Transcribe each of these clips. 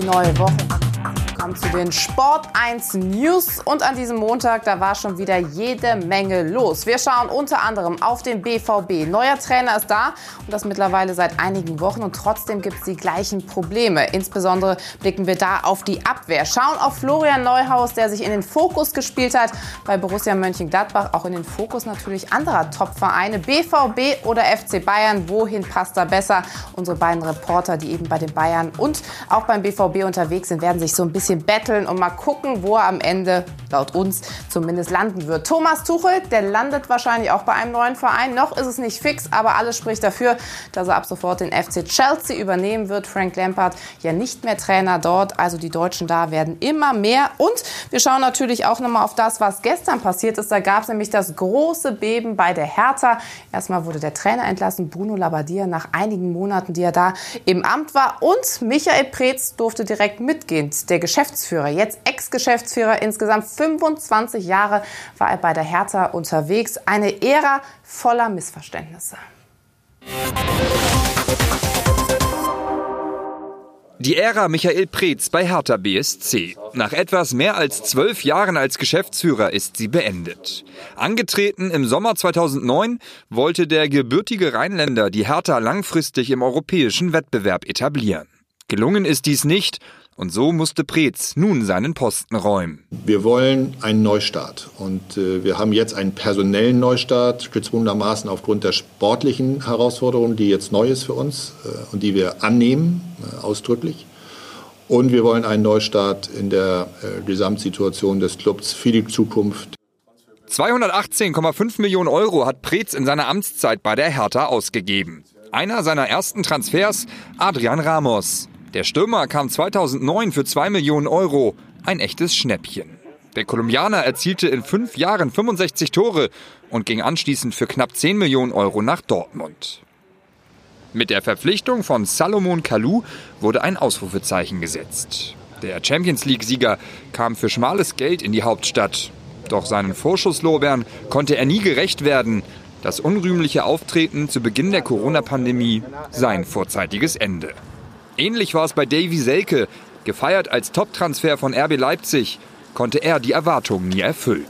Die neue Woche kommt zu den Sport 1 News und an diesem Montag, da war schon wieder jede Menge los. Wir schauen unter anderem auf den BVB. Neuer Trainer ist da und das mittlerweile seit einigen Wochen und trotzdem gibt es die gleichen Probleme. Insbesondere blicken wir da auf die Abwehr. Schauen auf Florian Neuhaus, der sich in den Fokus gespielt hat bei Borussia Mönchengladbach, auch in den Fokus natürlich anderer Top-Vereine, BVB oder FC Bayern. Wohin passt da besser? Unsere beiden Reporter, die eben bei den Bayern und auch beim BVB unterwegs sind, werden sich so ein bisschen betteln und mal gucken, wo er am Ende, laut uns zumindest, landen wird. Thomas Tuchel, der landet wahrscheinlich auch bei einem neuen Verein. Noch ist es nicht fix, aber alles spricht dafür, dass er ab sofort den FC Chelsea übernehmen wird. Frank Lampard ja nicht mehr Trainer dort, also die Deutschen da werden immer mehr. Und wir schauen natürlich auch nochmal auf das, was gestern passiert ist. Da gab es nämlich das große Beben bei der Hertha. Erstmal wurde der Trainer entlassen, Bruno Labbadia, nach einigen Monaten, die er da im Amt war. Und Michael Preetz durfte direkt mitgehen, der Geschäftsführer, jetzt Ex-Geschäftsführer, insgesamt 25 Jahre war er bei der Hertha unterwegs. Eine Ära voller Missverständnisse. Die Ära Michael Preetz bei Hertha BSC. Nach etwas mehr als 12 Jahren als Geschäftsführer ist sie beendet. Angetreten im Sommer 2009 wollte der gebürtige Rheinländer die Hertha langfristig im europäischen Wettbewerb etablieren. Gelungen ist dies nicht. Und so musste Preetz nun seinen Posten räumen. Wir wollen einen Neustart und wir haben jetzt einen personellen Neustart, gezwungenermaßen aufgrund der sportlichen Herausforderung, die jetzt neu ist für uns und die wir annehmen, ausdrücklich. Und wir wollen einen Neustart in der Gesamtsituation des Clubs für die Zukunft. 218,5 Millionen Euro hat Preetz in seiner Amtszeit bei der Hertha ausgegeben. Einer seiner ersten Transfers, Adrian Ramos. Der Stürmer kam 2009 für 2 Millionen Euro, ein echtes Schnäppchen. Der Kolumbianer erzielte in 5 Jahren 65 Tore und ging anschließend für knapp 10 Millionen Euro nach Dortmund. Mit der Verpflichtung von Salomon Kalou wurde ein Ausrufezeichen gesetzt. Der Champions-League-Sieger kam für schmales Geld in die Hauptstadt. Doch seinen Vorschusslorbeeren konnte er nie gerecht werden. Das unrühmliche Auftreten zu Beginn der Corona-Pandemie sein vorzeitiges Ende. Ähnlich war es bei Davy Selke. Gefeiert als Top-Transfer von RB Leipzig, konnte er die Erwartungen nie erfüllen.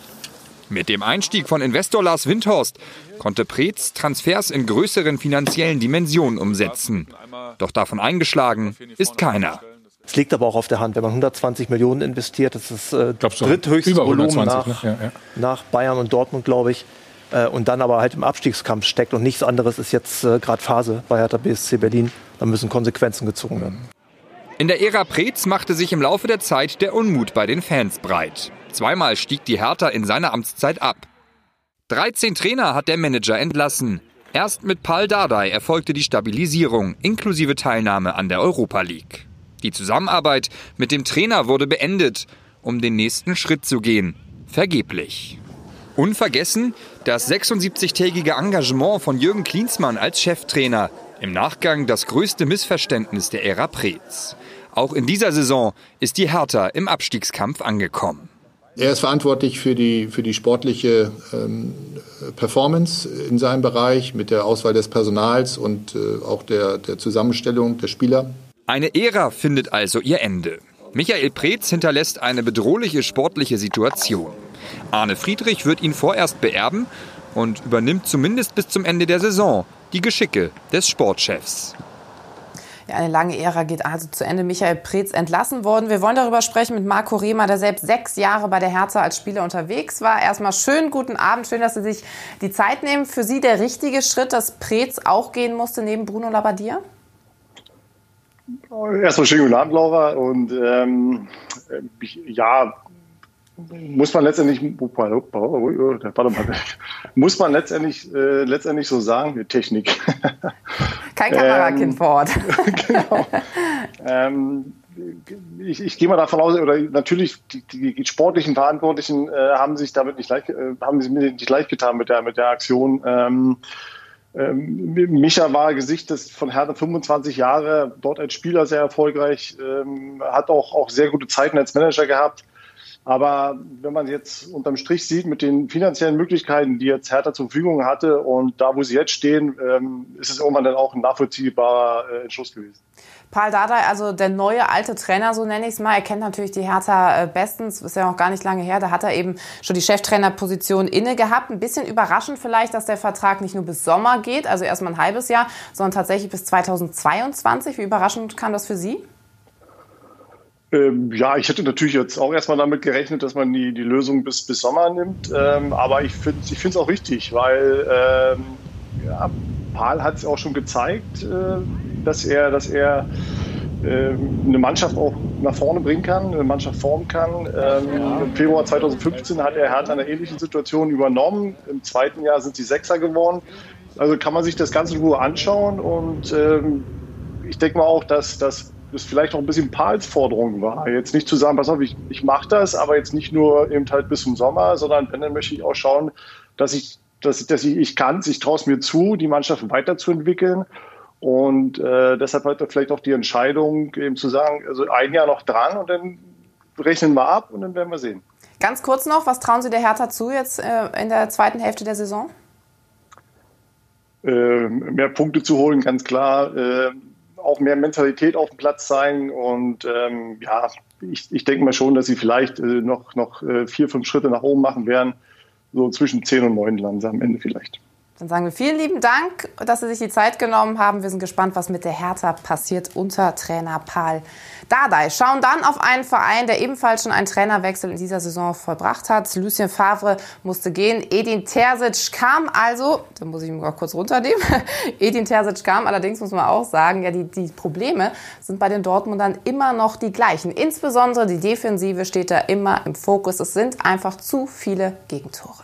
Mit dem Einstieg von Investor Lars Windhorst konnte Preetz Transfers in größeren finanziellen Dimensionen umsetzen. Doch davon eingeschlagen ist keiner. Es liegt aber auch auf der Hand, wenn man 120 Millionen investiert, das ist das dritthöchste Volumen nach Bayern und Dortmund, glaube ich. Und dann aber halt im Abstiegskampf steckt und nichts anderes ist jetzt gerade Phase bei Hertha BSC Berlin. Da müssen Konsequenzen gezogen werden. In der Ära Preetz machte sich im Laufe der Zeit der Unmut bei den Fans breit. Zweimal stieg die Hertha in seiner Amtszeit ab. 13 Trainer hat der Manager entlassen. Erst mit Pal Dardai erfolgte die Stabilisierung, inklusive Teilnahme an der Europa League. Die Zusammenarbeit mit dem Trainer wurde beendet, um den nächsten Schritt zu gehen. Vergeblich. Unvergessen das 76-tägige Engagement von Jürgen Klinsmann als Cheftrainer. Im Nachgang das größte Missverständnis der Ära Preetz. Auch in dieser Saison ist die Hertha im Abstiegskampf angekommen. Er ist verantwortlich für die sportliche Performance in seinem Bereich mit der Auswahl des Personals und auch der Zusammenstellung der Spieler. Eine Ära findet also ihr Ende. Michael Preetz hinterlässt eine bedrohliche sportliche Situation. Arne Friedrich wird ihn vorerst beerben und übernimmt zumindest bis zum Ende der Saison die Geschicke des Sportchefs. Ja, eine lange Ära geht also zu Ende. Michael Preetz entlassen worden. Wir wollen darüber sprechen mit Marco Rehmer, der selbst 6 Jahre bei der Hertha als Spieler unterwegs war. Erstmal schönen guten Abend. Schön, dass Sie sich die Zeit nehmen. Für Sie der richtige Schritt, dass Preetz auch gehen musste neben Bruno Labbadia? Erstmal schönen guten Abend, Laura. Und muss man letztendlich so sagen, Technik. Kein Kamerakind vor Ort. Genau. Ich gehe mal davon aus, oder natürlich die sportlichen Verantwortlichen haben sich nicht leicht getan mit der Aktion. Micha war Gesicht von Hertha 25 Jahre, dort als Spieler sehr erfolgreich, hat auch sehr gute Zeiten als Manager gehabt. Aber wenn man jetzt unterm Strich sieht, mit den finanziellen Möglichkeiten, die jetzt Hertha zur Verfügung hatte und da, wo sie jetzt stehen, ist es irgendwann dann auch ein nachvollziehbarer Entschluss gewesen. Paul Dardai, also der neue alte Trainer, so nenne ich es mal, er kennt natürlich die Hertha bestens, ist ja noch gar nicht lange her, da hat er eben schon die Cheftrainerposition inne gehabt. Ein bisschen überraschend vielleicht, dass der Vertrag nicht nur bis Sommer geht, also erstmal ein halbes Jahr, sondern tatsächlich bis 2022. Wie überraschend kam das für Sie? Ja, ich hätte natürlich jetzt auch erstmal damit gerechnet, dass man die Lösung bis Sommer nimmt, aber ich finde es auch richtig, weil Paul hat es auch schon gezeigt, dass er eine Mannschaft auch nach vorne bringen kann, eine Mannschaft formen kann. Im Februar 2015 hat er Hertha in einer ähnlichen Situation übernommen. Im zweiten Jahr sind sie Sechster geworden. Also kann man sich das Ganze in Ruhe anschauen und ich denke mal auch, dass das vielleicht auch ein bisschen Pauls Forderung war. Jetzt nicht zu sagen, pass auf, ich mache das, aber jetzt nicht nur eben halt bis zum Sommer, sondern dann möchte ich auch schauen, dass ich kann, ich traue es mir zu, die Mannschaft weiterzuentwickeln. Und deshalb hat er vielleicht auch die Entscheidung, eben zu sagen, also ein Jahr noch dran und dann rechnen wir ab und dann werden wir sehen. Ganz kurz noch, was trauen Sie der Hertha zu jetzt in der zweiten Hälfte der Saison? Mehr Punkte zu holen, ganz klar. Auch mehr Mentalität auf dem Platz zeigen und ich denke mal schon, dass sie vielleicht noch 4-5 Schritte nach oben machen werden, so zwischen 10 und 9 landen sie am Ende vielleicht. Dann sagen wir vielen lieben Dank, dass Sie sich die Zeit genommen haben. Wir sind gespannt, was mit der Hertha passiert unter Trainer Paul Dardai. Schauen dann auf einen Verein, der ebenfalls schon einen Trainerwechsel in dieser Saison vollbracht hat. Lucien Favre musste gehen. Edin Terzic kam also, da muss ich ihn mal kurz runternehmen. Edin Terzic kam, allerdings muss man auch sagen, ja, die Probleme sind bei den Dortmundern immer noch die gleichen. Insbesondere die Defensive steht da immer im Fokus. Es sind einfach zu viele Gegentore.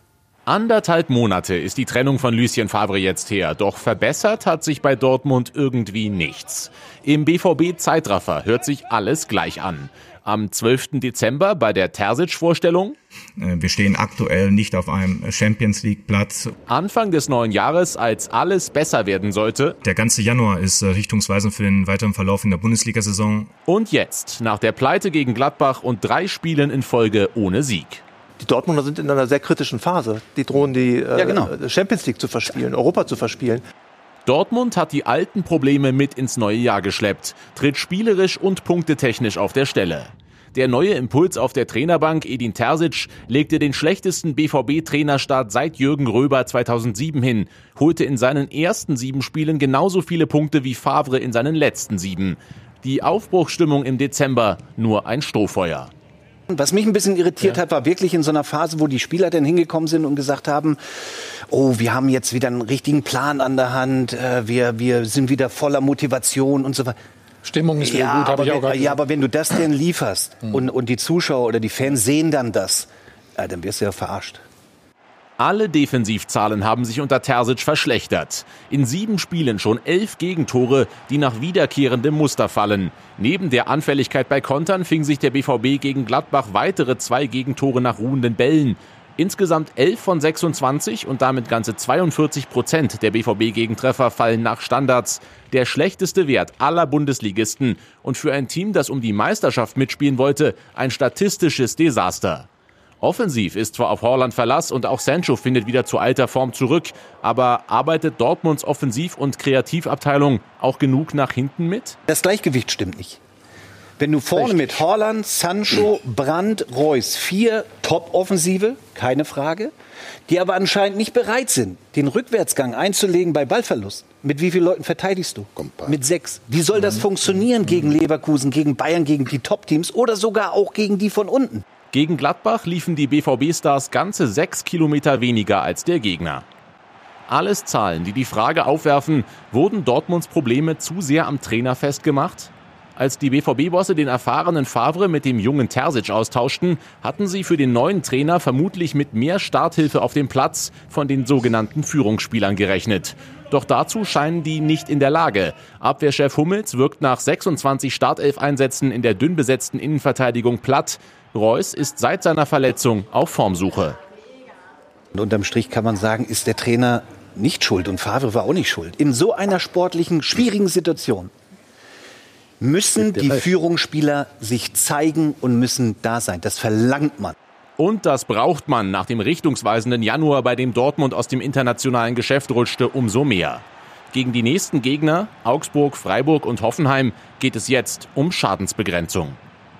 1,5 Monate ist die Trennung von Lucien Favre jetzt her. Doch verbessert hat sich bei Dortmund irgendwie nichts. Im BVB-Zeitraffer hört sich alles gleich an. Am 12. Dezember bei der Terzic-Vorstellung. Wir stehen aktuell nicht auf einem Champions-League-Platz. Anfang des neuen Jahres, als alles besser werden sollte. Der ganze Januar ist richtungsweisend für den weiteren Verlauf in der Bundesliga-Saison. Und jetzt, nach der Pleite gegen Gladbach und 3 Spielen in Folge ohne Sieg. Die Dortmunder sind in einer sehr kritischen Phase. Die drohen die Champions League zu verspielen, Europa zu verspielen. Dortmund hat die alten Probleme mit ins neue Jahr geschleppt, tritt spielerisch und punktetechnisch auf der Stelle. Der neue Impuls auf der Trainerbank, Edin Terzic, legte den schlechtesten BVB-Trainerstart seit Jürgen Röber 2007 hin, holte in seinen ersten 7 Spielen genauso viele Punkte wie Favre in seinen letzten 7. Die Aufbruchsstimmung im Dezember nur ein Strohfeuer. Was mich ein bisschen irritiert hat, war wirklich in so einer Phase, wo die Spieler dann hingekommen sind und gesagt haben, oh, wir haben jetzt wieder einen richtigen Plan an der Hand, wir sind wieder voller Motivation und so weiter. Stimmung ist wieder gut, habe ich auch gerade gesagt. Ja, aber wenn du das denn lieferst und die Zuschauer oder die Fans sehen dann das, dann wirst du ja verarscht. Alle Defensivzahlen haben sich unter Terzic verschlechtert. In 7 Spielen schon 11 Gegentore, die nach wiederkehrendem Muster fallen. Neben der Anfälligkeit bei Kontern fing sich der BVB gegen Gladbach weitere 2 Gegentore nach ruhenden Bällen. Insgesamt 11 von 26 und damit ganze 42% der BVB-Gegentreffer fallen nach Standards. Der schlechteste Wert aller Bundesligisten. Und für ein Team, das um die Meisterschaft mitspielen wollte, ein statistisches Desaster. Offensiv ist zwar auf Haaland Verlass und auch Sancho findet wieder zu alter Form zurück, aber arbeitet Dortmunds Offensiv- und Kreativabteilung auch genug nach hinten mit? Das Gleichgewicht stimmt nicht. Wenn du vorne mit Haaland, Sancho, Brandt, Reus 4 Top-Offensive, keine Frage, die aber anscheinend nicht bereit sind, den Rückwärtsgang einzulegen bei Ballverlust. Mit wie vielen Leuten verteidigst du? Mit 6. Wie soll das funktionieren gegen Leverkusen, gegen Bayern, gegen die Top-Teams oder sogar auch gegen die von unten? Gegen Gladbach liefen die BVB-Stars ganze 6 Kilometer weniger als der Gegner. Alles Zahlen, die die Frage aufwerfen, wurden Dortmunds Probleme zu sehr am Trainer festgemacht? Als die BVB-Bosse den erfahrenen Favre mit dem jungen Terzic austauschten, hatten sie für den neuen Trainer vermutlich mit mehr Starthilfe auf dem Platz von den sogenannten Führungsspielern gerechnet. Doch dazu scheinen die nicht in der Lage. Abwehrchef Hummels wirkt nach 26 Startelf-Einsätzen in der dünn besetzten Innenverteidigung platt. Reus ist seit seiner Verletzung auf Formsuche. Und unterm Strich kann man sagen, ist der Trainer nicht schuld und Favre war auch nicht schuld. In so einer sportlichen, schwierigen Situation müssen die Führungsspieler sich zeigen und müssen da sein. Das verlangt man. Und das braucht man nach dem richtungsweisenden Januar, bei dem Dortmund aus dem internationalen Geschäft rutschte, umso mehr. Gegen die nächsten Gegner, Augsburg, Freiburg und Hoffenheim, geht es jetzt um Schadensbegrenzung.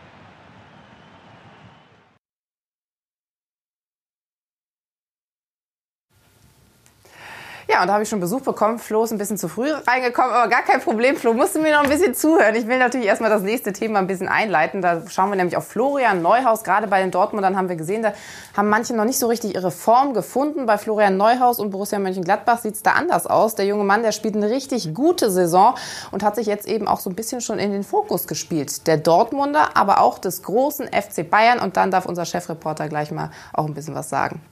Ja, und da habe ich schon Besuch bekommen. Flo ist ein bisschen zu früh reingekommen, aber gar kein Problem. Flo, musst du mir noch ein bisschen zuhören. Ich will natürlich erstmal das nächste Thema ein bisschen einleiten. Da schauen wir nämlich auf Florian Neuhaus. Gerade bei den Dortmundern haben wir gesehen, da haben manche noch nicht so richtig ihre Form gefunden. Bei Florian Neuhaus und Borussia Mönchengladbach sieht es da anders aus. Der junge Mann, der spielt eine richtig gute Saison und hat sich jetzt eben auch so ein bisschen schon in den Fokus gespielt. Der Dortmunder, aber auch des großen FC Bayern. Und dann darf unser Chefreporter gleich mal auch ein bisschen was sagen.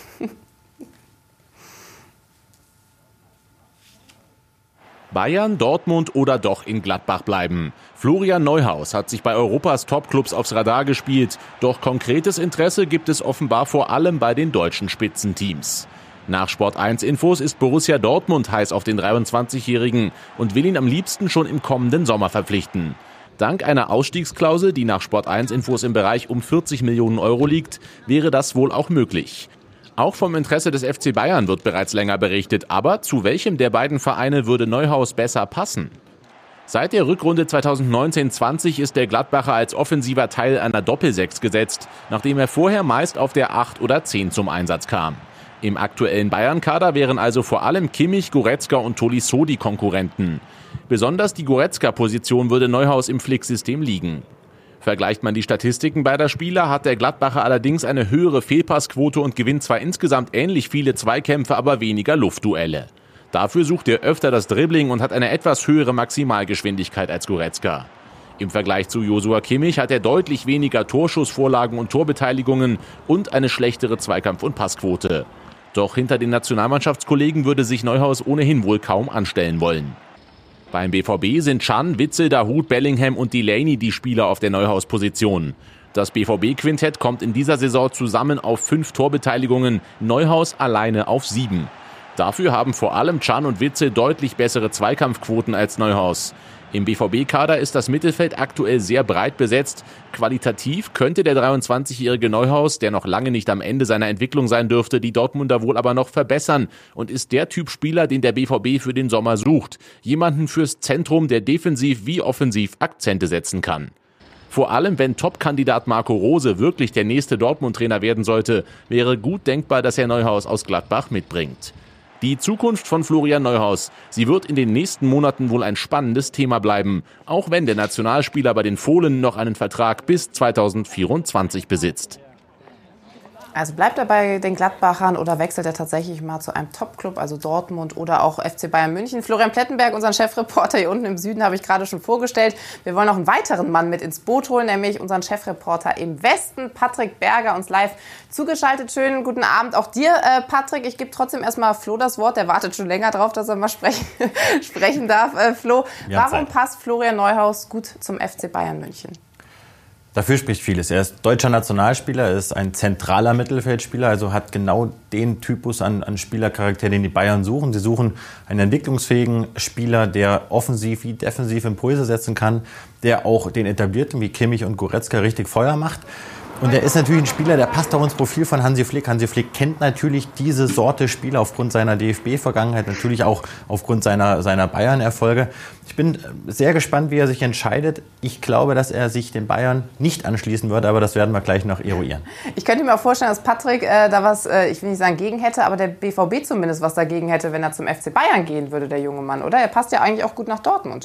Bayern, Dortmund oder doch in Gladbach bleiben. Florian Neuhaus hat sich bei Europas Topclubs aufs Radar gespielt. Doch konkretes Interesse gibt es offenbar vor allem bei den deutschen Spitzenteams. Nach Sport1-Infos ist Borussia Dortmund heiß auf den 23-Jährigen und will ihn am liebsten schon im kommenden Sommer verpflichten. Dank einer Ausstiegsklausel, die nach Sport1-Infos im Bereich um 40 Millionen Euro liegt, wäre das wohl auch möglich. Auch vom Interesse des FC Bayern wird bereits länger berichtet. Aber zu welchem der beiden Vereine würde Neuhaus besser passen? Seit der Rückrunde 2019/20 ist der Gladbacher als offensiver Teil einer Doppelsechs gesetzt, nachdem er vorher meist auf der 8 oder 10 zum Einsatz kam. Im aktuellen Bayern-Kader wären also vor allem Kimmich, Goretzka und Tolisso die Konkurrenten. Besonders die Goretzka-Position würde Neuhaus im Flick-System liegen. Vergleicht man die Statistiken beider Spieler, hat der Gladbacher allerdings eine höhere Fehlpassquote und gewinnt zwar insgesamt ähnlich viele Zweikämpfe, aber weniger Luftduelle. Dafür sucht er öfter das Dribbling und hat eine etwas höhere Maximalgeschwindigkeit als Goretzka. Im Vergleich zu Joshua Kimmich hat er deutlich weniger Torschussvorlagen und Torbeteiligungen und eine schlechtere Zweikampf- und Passquote. Doch hinter den Nationalmannschaftskollegen würde sich Neuhaus ohnehin wohl kaum anstellen wollen. Beim BVB sind Can, Witzel, Dahoud, Bellingham und Delaney die Spieler auf der Neuhaus-Position. Das BVB-Quintett kommt in dieser Saison zusammen auf 5 Torbeteiligungen, Neuhaus alleine auf 7. Dafür haben vor allem Can und Witzel deutlich bessere Zweikampfquoten als Neuhaus. Im BVB-Kader ist das Mittelfeld aktuell sehr breit besetzt. Qualitativ könnte der 23-jährige Neuhaus, der noch lange nicht am Ende seiner Entwicklung sein dürfte, die Dortmunder wohl aber noch verbessern und ist der Typ Spieler, den der BVB für den Sommer sucht. Jemanden fürs Zentrum, der defensiv wie offensiv Akzente setzen kann. Vor allem, wenn Top-Kandidat Marco Rose wirklich der nächste Dortmund-Trainer werden sollte, wäre gut denkbar, dass er Neuhaus aus Gladbach mitbringt. Die Zukunft von Florian Neuhaus, sie wird in den nächsten Monaten wohl ein spannendes Thema bleiben, auch wenn der Nationalspieler bei den Fohlen noch einen Vertrag bis 2024 besitzt. Also bleibt er bei den Gladbachern oder wechselt er tatsächlich mal zu einem Top-Club, also Dortmund oder auch FC Bayern München? Florian Plettenberg, unseren Chefreporter hier unten im Süden, habe ich gerade schon vorgestellt. Wir wollen noch einen weiteren Mann mit ins Boot holen, nämlich unseren Chefreporter im Westen, Patrick Berger, uns live zugeschaltet. Schönen guten Abend auch dir, Patrick. Ich gebe trotzdem erstmal Flo das Wort. Der wartet schon länger drauf, dass er mal sprechen darf. Flo, warum passt Florian Neuhaus gut zum FC Bayern München? Dafür spricht vieles. Er ist deutscher Nationalspieler, er ist ein zentraler Mittelfeldspieler, also hat genau den Typus an Spielercharakter, den die Bayern suchen. Sie suchen einen entwicklungsfähigen Spieler, der offensiv wie defensiv Impulse setzen kann, der auch den Etablierten wie Kimmich und Goretzka richtig Feuer macht. Und er ist natürlich ein Spieler, der passt auch ins Profil von Hansi Flick. Hansi Flick kennt natürlich diese Sorte Spieler aufgrund seiner DFB-Vergangenheit, natürlich auch aufgrund seiner Bayern-Erfolge. Ich bin sehr gespannt, wie er sich entscheidet. Ich glaube, dass er sich den Bayern nicht anschließen wird, aber das werden wir gleich noch eruieren. Ich könnte mir auch vorstellen, dass Patrick da was, ich will nicht sagen gegen hätte, aber der BVB zumindest was dagegen hätte, wenn er zum FC Bayern gehen würde, der junge Mann, oder? Er passt ja eigentlich auch gut nach Dortmund.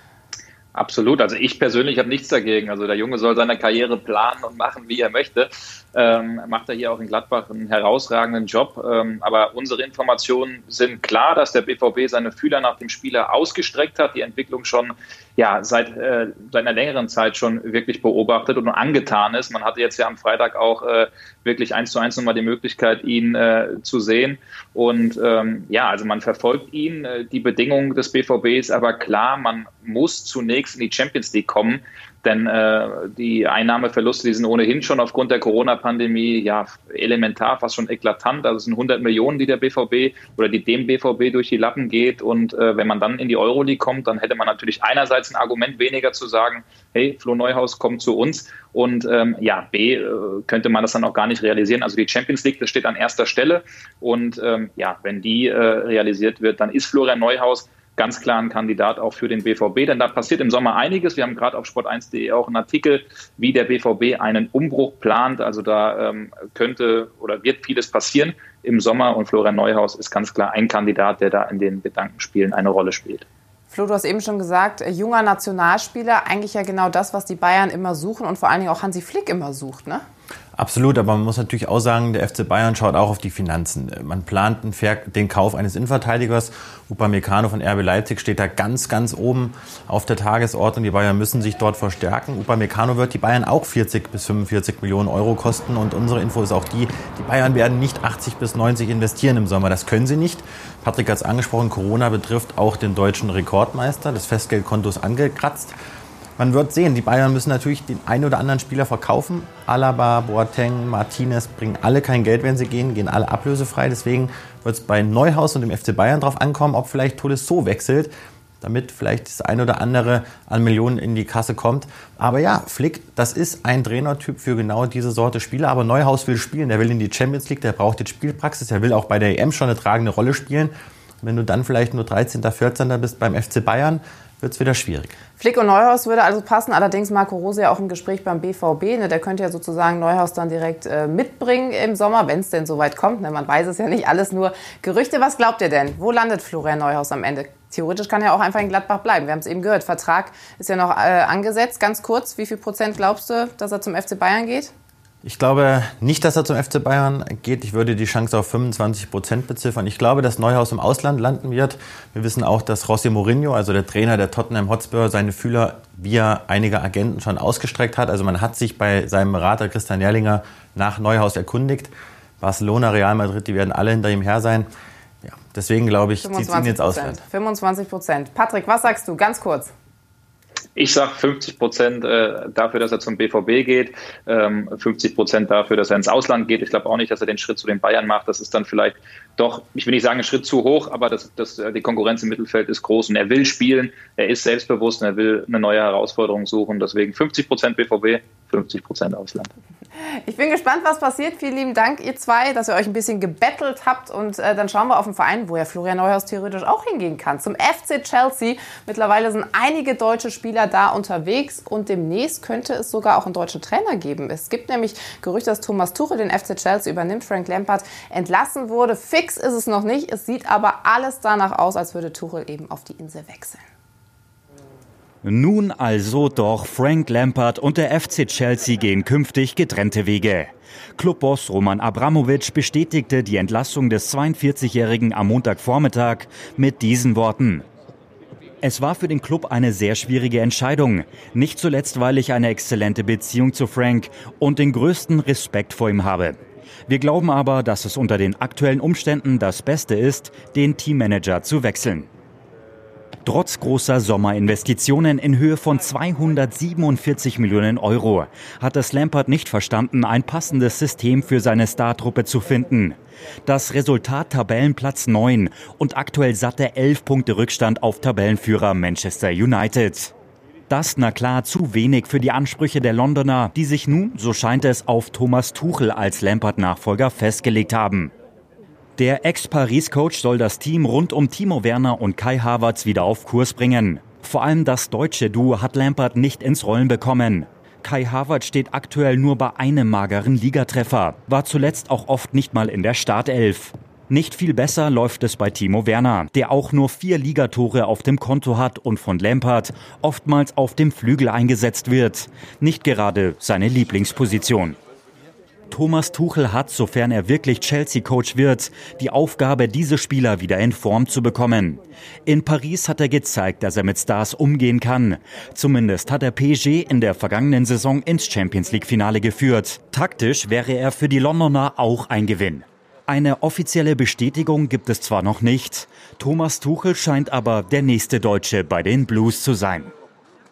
Absolut. Also ich persönlich habe nichts dagegen. Also der Junge soll seine Karriere planen und machen, wie er möchte. Macht er hier auch in Gladbach einen herausragenden Job. Aber unsere Informationen sind klar, dass der BVB seine Fühler nach dem Spieler ausgestreckt hat, die Entwicklung schon seit einer längeren Zeit schon wirklich beobachtet und angetan ist. Man hatte jetzt ja am Freitag auch wirklich 1:1 nochmal die Möglichkeit, ihn zu sehen. Und also man verfolgt ihn. Die Bedingungen des BVB ist aber klar, man muss zunächst in die Champions League kommen. Denn die Einnahmeverluste, die sind ohnehin schon aufgrund der Corona-Pandemie ja elementar, fast schon eklatant. Also es sind 100 Millionen, die der BVB oder die dem BVB durch die Lappen geht. Und wenn man dann in die Euroleague kommt, dann hätte man natürlich einerseits ein Argument weniger zu sagen, hey, Flo Neuhaus kommt zu uns. Und könnte man das dann auch gar nicht realisieren. Also die Champions League, das steht an erster Stelle. Und wenn die realisiert wird, dann ist Florian Neuhaus ganz klar ein Kandidat auch für den BVB, denn da passiert im Sommer einiges. Wir haben gerade auf sport1.de auch einen Artikel, wie der BVB einen Umbruch plant. Also da könnte oder wird vieles passieren im Sommer und Florian Neuhaus ist ganz klar ein Kandidat, der da in den Gedankenspielen eine Rolle spielt. Flo, du hast eben schon gesagt, junger Nationalspieler, eigentlich ja genau das, was die Bayern immer suchen und vor allen Dingen auch Hansi Flick immer sucht, ne? Absolut, aber man muss natürlich auch sagen, der FC Bayern schaut auch auf die Finanzen. Man plant den Kauf eines Innenverteidigers. Upamecano von RB Leipzig steht da ganz, ganz oben auf der Tagesordnung. Die Bayern müssen sich dort verstärken. Upamecano wird die Bayern auch 40 bis 45 Millionen Euro kosten. Und unsere Info ist auch die Bayern werden nicht 80 bis 90 investieren im Sommer. Das können sie nicht. Patrick hat es angesprochen, Corona betrifft auch den deutschen Rekordmeister. Das Festgeldkonto ist angekratzt. Man wird sehen, die Bayern müssen natürlich den einen oder anderen Spieler verkaufen. Alaba, Boateng, Martinez bringen alle kein Geld, wenn sie gehen alle ablösefrei. Deswegen wird es bei Neuhaus und dem FC Bayern drauf ankommen, ob vielleicht Tolisso wechselt, damit vielleicht das eine oder andere an Millionen in die Kasse kommt. Aber ja, Flick, das ist ein Trainertyp für genau diese Sorte Spieler. Aber Neuhaus will spielen, der will in die Champions League, der braucht jetzt Spielpraxis, der will auch bei der EM schon eine tragende Rolle spielen. Und wenn du dann vielleicht nur 13., 14. bist beim FC Bayern, wird es wieder schwierig. Flick und Neuhaus würde also passen, allerdings Marco Rose ja auch im Gespräch beim BVB. Ne? Der könnte ja sozusagen Neuhaus dann direkt mitbringen im Sommer, wenn es denn soweit kommt. Ne? Man weiß es ja nicht, alles nur Gerüchte. Was glaubt ihr denn? Wo landet Florian Neuhaus am Ende? Theoretisch kann er auch einfach in Gladbach bleiben. Wir haben es eben gehört, Vertrag ist ja noch angesetzt. Ganz kurz, wie viel Prozent glaubst du, dass er zum FC Bayern geht? Ich glaube nicht, dass er zum FC Bayern geht. Ich würde die Chance auf 25% beziffern. Ich glaube, dass Neuhaus im Ausland landen wird. Wir wissen auch, dass José Mourinho, also der Trainer der Tottenham Hotspur, seine Fühler via einige Agenten schon ausgestreckt hat. Also man hat sich bei seinem Berater Christian Jerlinger nach Neuhaus erkundigt. Barcelona, Real Madrid, die werden alle hinter ihm her sein. Ja, deswegen glaube ich, zieht ihn ins Ausland. 25%. Patrick, was sagst du? Ganz kurz. Ich sage 50% dafür, dass er zum BVB geht, 50% dafür, dass er ins Ausland geht. Ich glaube auch nicht, dass er den Schritt zu den Bayern macht. Das ist dann vielleicht doch, ich will nicht sagen, ein Schritt zu hoch, aber die Konkurrenz im Mittelfeld ist groß und er will spielen, er ist selbstbewusst und er will eine neue Herausforderung suchen. Deswegen 50% BVB, 50% Ausland. Ich bin gespannt, was passiert. Vielen lieben Dank, ihr zwei, dass ihr euch ein bisschen gebettelt habt. Und dann schauen wir auf den Verein, wo ja Florian Neuhaus theoretisch auch hingehen kann. Zum FC Chelsea. Mittlerweile sind einige deutsche Spieler da unterwegs. Und demnächst könnte es sogar auch einen deutschen Trainer geben. Es gibt nämlich Gerüchte, dass Thomas Tuchel den FC Chelsea übernimmt. Frank Lampard entlassen wurde. Fix ist es noch nicht. Es sieht aber alles danach aus, als würde Tuchel eben auf die Insel wechseln. Nun also doch, Frank Lampard und der FC Chelsea gehen künftig getrennte Wege. Clubboss Roman Abramovich bestätigte die Entlassung des 42-Jährigen am Montagvormittag mit diesen Worten. Es war für den Club eine sehr schwierige Entscheidung. Nicht zuletzt, weil ich eine exzellente Beziehung zu Frank und den größten Respekt vor ihm habe. Wir glauben aber, dass es unter den aktuellen Umständen das Beste ist, den Teammanager zu wechseln. Trotz großer Sommerinvestitionen in Höhe von 247 Millionen Euro hat es Lampard nicht verstanden, ein passendes System für seine Startruppe zu finden. Das Resultat Tabellenplatz 9 und aktuell satte 11 Punkte Rückstand auf Tabellenführer Manchester United. Das, na klar, zu wenig für die Ansprüche der Londoner, die sich nun, so scheint es, auf Thomas Tuchel als Lampard-Nachfolger festgelegt haben. Der Ex-Paris-Coach soll das Team rund um Timo Werner und Kai Havertz wieder auf Kurs bringen. Vor allem das deutsche Duo hat Lampard nicht ins Rollen bekommen. Kai Havertz steht aktuell nur bei einem mageren Ligatreffer, war zuletzt auch oft nicht mal in der Startelf. Nicht viel besser läuft es bei Timo Werner, der auch nur 4 Ligatore auf dem Konto hat und von Lampard oftmals auf dem Flügel eingesetzt wird. Nicht gerade seine Lieblingsposition. Thomas Tuchel hat, sofern er wirklich Chelsea-Coach wird, die Aufgabe, diese Spieler wieder in Form zu bekommen. In Paris hat er gezeigt, dass er mit Stars umgehen kann. Zumindest hat er PSG in der vergangenen Saison ins Champions-League-Finale geführt. Taktisch wäre er für die Londoner auch ein Gewinn. Eine offizielle Bestätigung gibt es zwar noch nicht. Thomas Tuchel scheint aber der nächste Deutsche bei den Blues zu sein.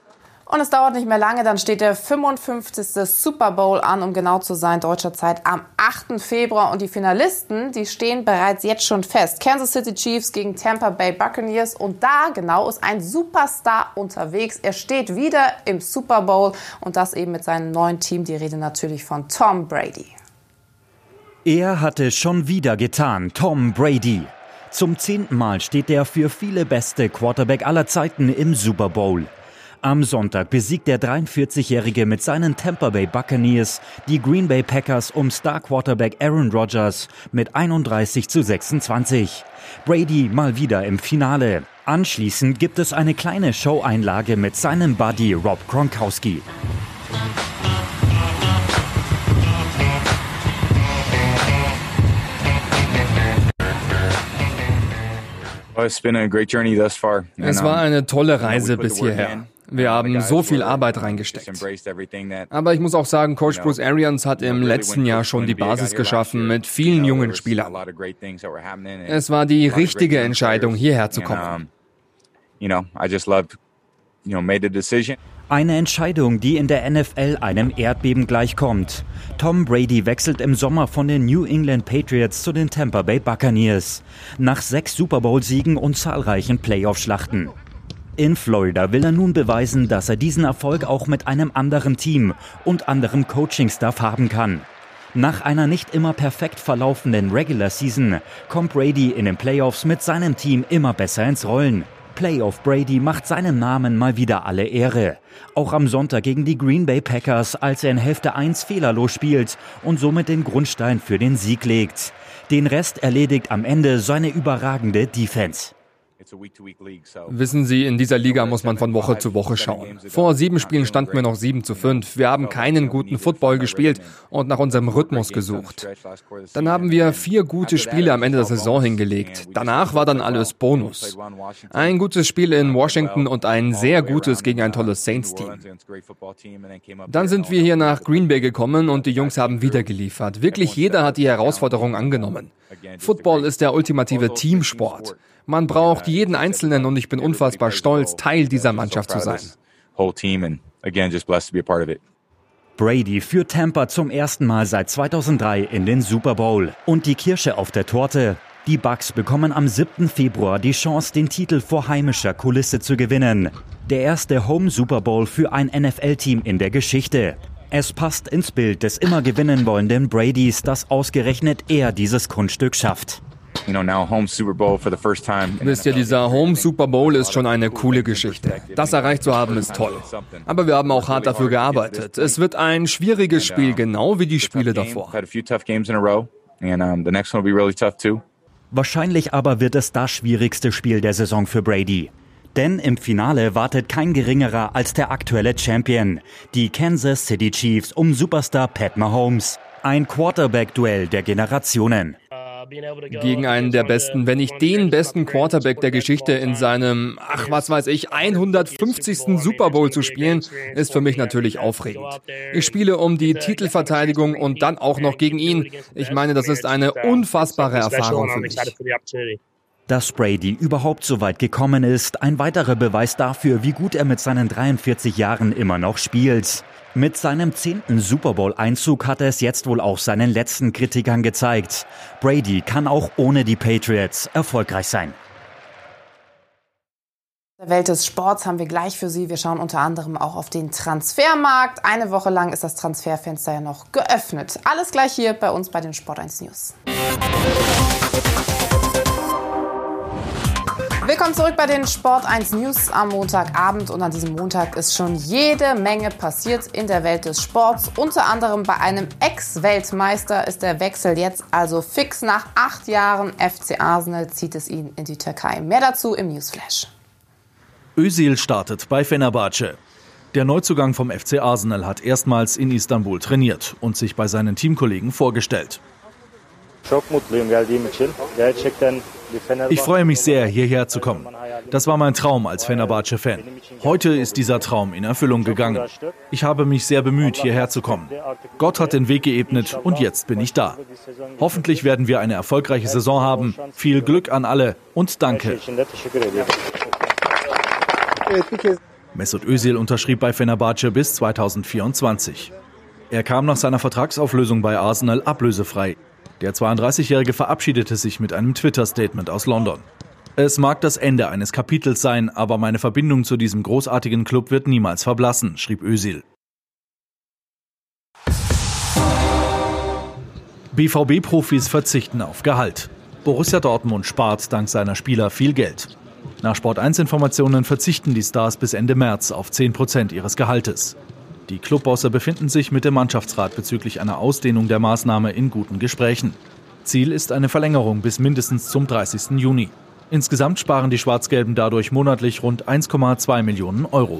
Und es dauert nicht mehr lange, dann steht der 55. Super Bowl an, um genau zu sein, deutscher Zeit am 8. Februar. Und die Finalisten, die stehen bereits jetzt schon fest. Kansas City Chiefs gegen Tampa Bay Buccaneers. Und da genau ist ein Superstar unterwegs. Er steht wieder im Super Bowl und das eben mit seinem neuen Team. Die Rede natürlich von Tom Brady. Er hat es schon wieder getan, Tom Brady. Zum 10. Mal steht der für viele beste Quarterback aller Zeiten im Super Bowl. Am Sonntag besiegt der 43-Jährige mit seinen Tampa Bay Buccaneers die Green Bay Packers um Star-Quarterback Aaron Rodgers mit 31:26. Brady mal wieder im Finale. Anschließend gibt es eine kleine Show-Einlage mit seinem Buddy Rob Gronkowski. Es war eine tolle Reise bis hierher. Wir haben so viel Arbeit reingesteckt. Aber ich muss auch sagen, Coach Bruce Arians hat im letzten Jahr schon die Basis geschaffen mit vielen jungen Spielern. Es war die richtige Entscheidung, hierher zu kommen. Eine Entscheidung, die in der NFL einem Erdbeben gleichkommt. Tom Brady wechselt im Sommer von den New England Patriots zu den Tampa Bay Buccaneers. Nach 6 Super Bowl-Siegen und zahlreichen Playoff-Schlachten. In Florida will er nun beweisen, dass er diesen Erfolg auch mit einem anderen Team und anderem Coaching-Staff haben kann. Nach einer nicht immer perfekt verlaufenden Regular Season kommt Brady in den Playoffs mit seinem Team immer besser ins Rollen. Playoff Brady macht seinem Namen mal wieder alle Ehre. Auch am Sonntag gegen die Green Bay Packers, als er in Hälfte 1 fehlerlos spielt und somit den Grundstein für den Sieg legt. Den Rest erledigt am Ende seine überragende Defense. Wissen Sie, in dieser Liga muss man von Woche zu Woche schauen. Vor 7 Spielen standen wir noch 7:5. Wir haben keinen guten Football gespielt und nach unserem Rhythmus gesucht. Dann haben wir 4 gute Spiele am Ende der Saison hingelegt. Danach war dann alles Bonus. Ein gutes Spiel in Washington und ein sehr gutes gegen ein tolles Saints-Team. Dann sind wir hier nach Green Bay gekommen und die Jungs haben wieder geliefert. Wirklich jeder hat die Herausforderung angenommen. Football ist der ultimative Teamsport. Man braucht jeden Einzelnen und ich bin unfassbar stolz, Teil dieser Mannschaft zu sein. Brady führt Tampa zum ersten Mal seit 2003 in den Super Bowl. Und die Kirsche auf der Torte: Die Bucs bekommen am 7. Februar die Chance, den Titel vor heimischer Kulisse zu gewinnen. Der erste Home-Super Bowl für ein NFL-Team in der Geschichte. Es passt ins Bild des immer gewinnen wollenden Bradys, dass ausgerechnet er dieses Kunststück schafft. Wisst ihr, dieser Home Super Bowl ist schon eine coole Geschichte. Das erreicht zu haben ist toll. Aber wir haben auch hart dafür gearbeitet. Es wird ein schwieriges Spiel, genau wie die Spiele davor. Wahrscheinlich aber wird es das schwierigste Spiel der Saison für Brady. Denn im Finale wartet kein geringerer als der aktuelle Champion, die Kansas City Chiefs um Superstar Pat Mahomes. Ein Quarterback-Duell der Generationen. Gegen einen der besten, wenn nicht den besten Quarterback der Geschichte in seinem, 150. Super Bowl zu spielen, ist für mich natürlich aufregend. Ich spiele um die Titelverteidigung und dann auch noch gegen ihn. Ich meine, das ist eine unfassbare Erfahrung für mich. Dass Brady überhaupt so weit gekommen ist, ein weiterer Beweis dafür, wie gut er mit seinen 43 Jahren immer noch spielt. Mit seinem 10. Super Bowl-Einzug hat er es jetzt wohl auch seinen letzten Kritikern gezeigt. Brady kann auch ohne die Patriots erfolgreich sein. In der Welt des Sports haben wir gleich für Sie. Wir schauen unter anderem auch auf den Transfermarkt. Eine Woche lang ist das Transferfenster ja noch geöffnet. Alles gleich hier bei uns bei den Sport 1 News. Willkommen zurück bei den Sport 1 News am Montagabend. Und an diesem Montag ist schon jede Menge passiert in der Welt des Sports. Unter anderem bei einem Ex-Weltmeister ist der Wechsel jetzt also fix. Nach 8 Jahren FC Arsenal zieht es ihn in die Türkei. Mehr dazu im Newsflash. Özil startet bei Fenerbahçe. Der Neuzugang vom FC Arsenal hat erstmals in Istanbul trainiert und sich bei seinen Teamkollegen vorgestellt. Ich freue mich sehr, hierher zu kommen. Das war mein Traum als Fenerbahçe-Fan. Heute ist dieser Traum in Erfüllung gegangen. Ich habe mich sehr bemüht, hierher zu kommen. Gott hat den Weg geebnet und jetzt bin ich da. Hoffentlich werden wir eine erfolgreiche Saison haben. Viel Glück an alle und danke. Mesut Özil unterschrieb bei Fenerbahçe bis 2024. Er kam nach seiner Vertragsauflösung bei Arsenal ablösefrei. Der 32-Jährige verabschiedete sich mit einem Twitter-Statement aus London. Es mag das Ende eines Kapitels sein, aber meine Verbindung zu diesem großartigen Club wird niemals verblassen, schrieb Özil. BVB-Profis verzichten auf Gehalt. Borussia Dortmund spart dank seiner Spieler viel Geld. Nach Sport1-Informationen verzichten die Stars bis Ende März auf 10% ihres Gehaltes. Die Clubbosse befinden sich mit dem Mannschaftsrat bezüglich einer Ausdehnung der Maßnahme in guten Gesprächen. Ziel ist eine Verlängerung bis mindestens zum 30. Juni. Insgesamt sparen die Schwarz-Gelben dadurch monatlich rund 1,2 Millionen Euro.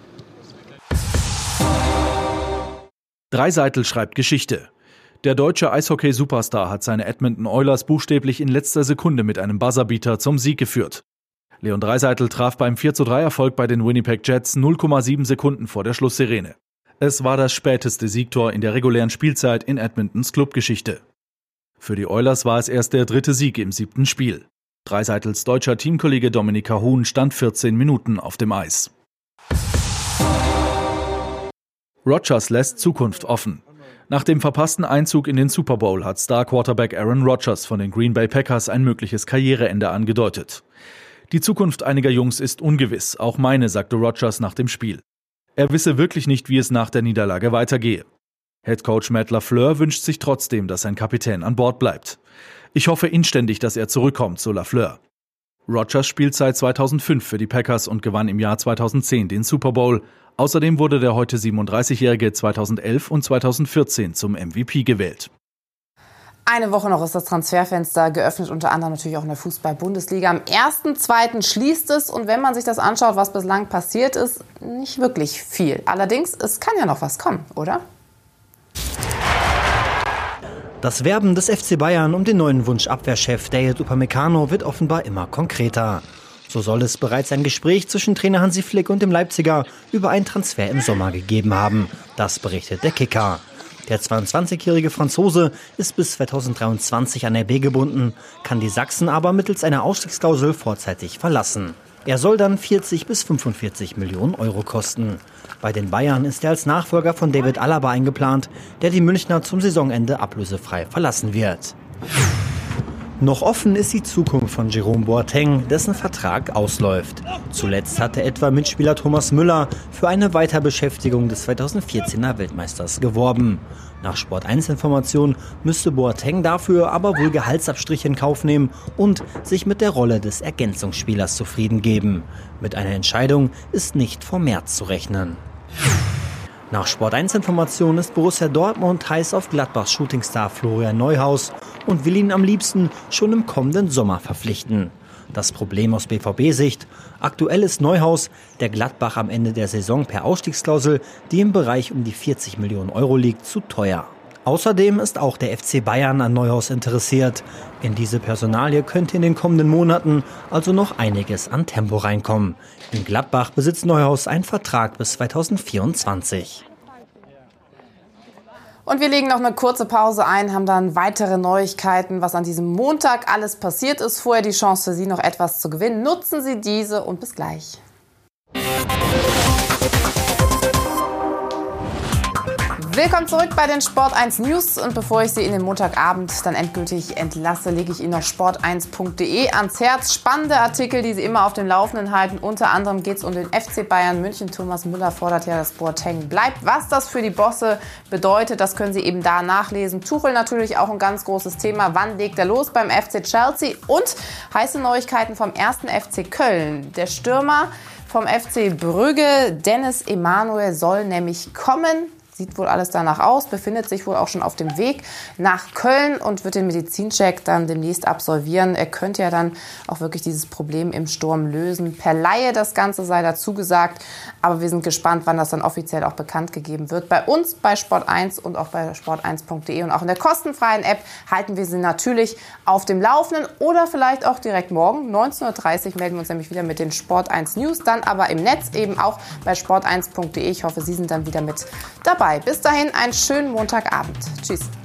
Dreiseitel schreibt Geschichte. Der deutsche Eishockey-Superstar hat seine Edmonton Oilers buchstäblich in letzter Sekunde mit einem Buzzerbeater zum Sieg geführt. Leon Dreiseitel traf beim 4:3-Erfolg bei den Winnipeg Jets 0,7 Sekunden vor der Schlusssirene. Es war das späteste Siegtor in der regulären Spielzeit in Edmontons Clubgeschichte. Für die Oilers war es erst der 3. Sieg im 7. Spiel. Dreiseitels deutscher Teamkollege Dominik Kahun stand 14 Minuten auf dem Eis. Rodgers lässt Zukunft offen. Nach dem verpassten Einzug in den Super Bowl hat Star-Quarterback Aaron Rodgers von den Green Bay Packers ein mögliches Karriereende angedeutet. Die Zukunft einiger Jungs ist ungewiss, auch meine, sagte Rodgers nach dem Spiel. Er wisse wirklich nicht, wie es nach der Niederlage weitergehe. Headcoach Matt LaFleur wünscht sich trotzdem, dass sein Kapitän an Bord bleibt. Ich hoffe inständig, dass er zurückkommt, so LaFleur. Rodgers spielt seit 2005 für die Packers und gewann im Jahr 2010 den Super Bowl. Außerdem wurde der heute 37-Jährige 2011 und 2014 zum MVP gewählt. Eine Woche noch ist das Transferfenster geöffnet, unter anderem natürlich auch in der Fußball-Bundesliga. Am 1.2. schließt es und wenn man sich das anschaut, was bislang passiert ist, nicht wirklich viel. Allerdings, es kann ja noch was kommen, oder? Das Werben des FC Bayern um den neuen Wunschabwehrchef Dayot Upamecano wird offenbar immer konkreter. So soll es bereits ein Gespräch zwischen Trainer Hansi Flick und dem Leipziger über einen Transfer im Sommer gegeben haben. Das berichtet der Kicker. Der 22-jährige Franzose ist bis 2023 an RB gebunden, kann die Sachsen aber mittels einer Ausstiegsklausel vorzeitig verlassen. Er soll dann 40 bis 45 Millionen Euro kosten. Bei den Bayern ist er als Nachfolger von David Alaba eingeplant, der die Münchner zum Saisonende ablösefrei verlassen wird. Noch offen ist die Zukunft von Jerome Boateng, dessen Vertrag ausläuft. Zuletzt hatte etwa Mitspieler Thomas Müller für eine Weiterbeschäftigung des 2014er Weltmeisters geworben. Nach Sport1-Informationen müsste Boateng dafür aber wohl Gehaltsabstriche in Kauf nehmen und sich mit der Rolle des Ergänzungsspielers zufrieden geben. Mit einer Entscheidung ist nicht vor März zu rechnen. Nach Sport1-Informationen ist Borussia Dortmund heiß auf Gladbachs Shootingstar Florian Neuhaus und will ihn am liebsten schon im kommenden Sommer verpflichten. Das Problem aus BVB-Sicht: aktuell ist Neuhaus, der Gladbach am Ende der Saison per Ausstiegsklausel, die im Bereich um die 40 Millionen Euro liegt, zu teuer. Außerdem ist auch der FC Bayern an Neuhaus interessiert. In diese Personalie könnte in den kommenden Monaten also noch einiges an Tempo reinkommen. In Gladbach besitzt Neuhaus einen Vertrag bis 2024. Und wir legen noch eine kurze Pause ein, haben dann weitere Neuigkeiten, was an diesem Montag alles passiert ist. Vorher die Chance für Sie, noch etwas zu gewinnen. Nutzen Sie diese und bis gleich. Willkommen zurück bei den Sport1 News und bevor ich Sie in den Montagabend dann endgültig entlasse, lege ich Ihnen noch sport1.de ans Herz. Spannende Artikel, die Sie immer auf dem Laufenden halten. Unter anderem geht es um den FC Bayern München. Thomas Müller fordert ja, dass Boateng bleibt. Was das für die Bosse bedeutet, das können Sie eben da nachlesen. Tuchel natürlich auch ein ganz großes Thema. Wann legt er los beim FC Chelsea? Und heiße Neuigkeiten vom 1. FC Köln. Der Stürmer vom FC Brügge, Dennis Emanuel, soll nämlich kommen. Sieht wohl alles danach aus, befindet sich wohl auch schon auf dem Weg nach Köln und wird den Medizincheck dann demnächst absolvieren. Er könnte ja dann auch wirklich dieses Problem im Sturm lösen. Per Laie das Ganze sei dazu gesagt, aber wir sind gespannt, wann das dann offiziell auch bekannt gegeben wird. Bei uns, bei Sport1 und auch bei sport1.de und auch in der kostenfreien App halten wir Sie natürlich auf dem Laufenden oder vielleicht auch direkt morgen, 19.30 Uhr melden wir uns nämlich wieder mit den Sport1 News, dann aber im Netz eben auch bei sport1.de. Ich hoffe, Sie sind dann wieder mit dabei. Bis dahin einen schönen Montagabend. Tschüss.